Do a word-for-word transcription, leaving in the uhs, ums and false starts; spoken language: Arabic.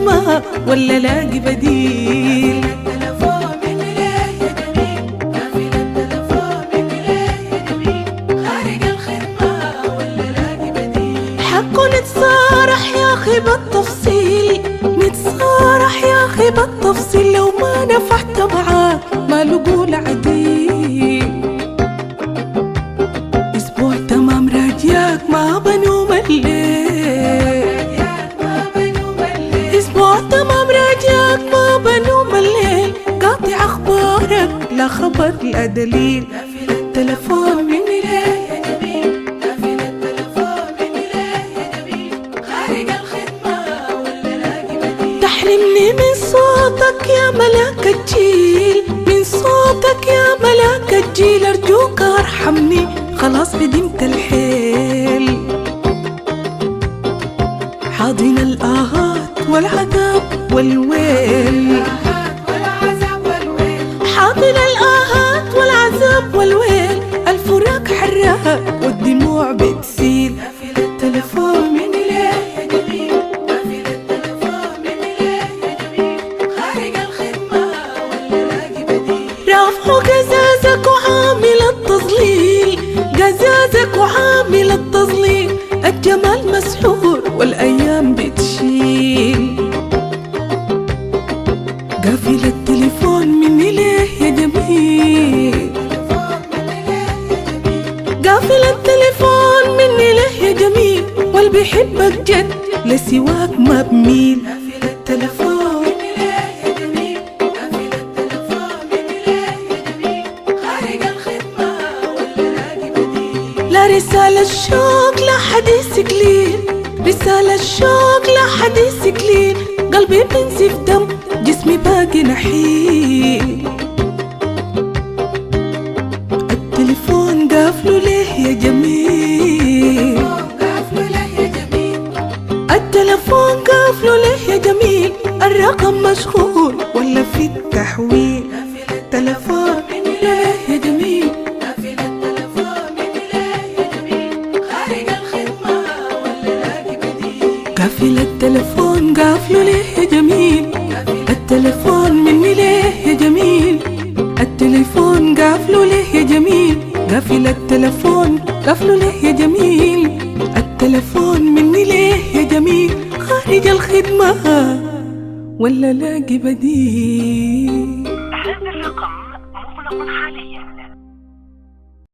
الخدمة ولا لاقي بديل؟ حقه نتصارح يا أخي بالتفصيل، نتصارح يا أخي بالتفصيل، لو ما نفعت معاك ما لقول عديل. أسبوع تمام راجياك ما بنوم الليل، أسبوع تمام راجياك ما بنوم الليل، قاطع أخبارك لا خبر لا دليل. التلفون من إليه تحرمني من صوتك يا ملاك الجيل، من صوتك يا ملاك الجيل، أرجوك ارحمني خلاص بدمت الحيل. حاضن الآهات والعذاب والويل، حاضن الآهات والعذاب والويل، الفراق حراق والدموع بتسيل. التلفون من إليه يا جميل، رافعوا قزازك وعامل التظليل، قزازك وعامل التظليل، الجمال مسحور والأيام بتشيل. قافل التليفون من إليه يا جميل، قافل التليفون من إليه يا جميل، واللي بيحبك جد لسواك ما بميل. التليفون لا رسالة الشوق لا حديث قليل، رسالة الشوق لا حديث قليل، قلبي بنزف دم جسمي باقي نحيل. التليفون قافله ليه يا جميل، التليفون قافله ليه يا جميل، الرقم مشغول ولا في التحويل. التليفون ليه يا جميل، قافل التلفون قافله ليه يا جميل، التلفون مني ليه يا جميل، التلفون قافله ليه يا جميل، قافل التلفون قافله ليه يا جميل، التلفون مني ليه يا جميل، خارج الخدمة ولا لاقي بديل.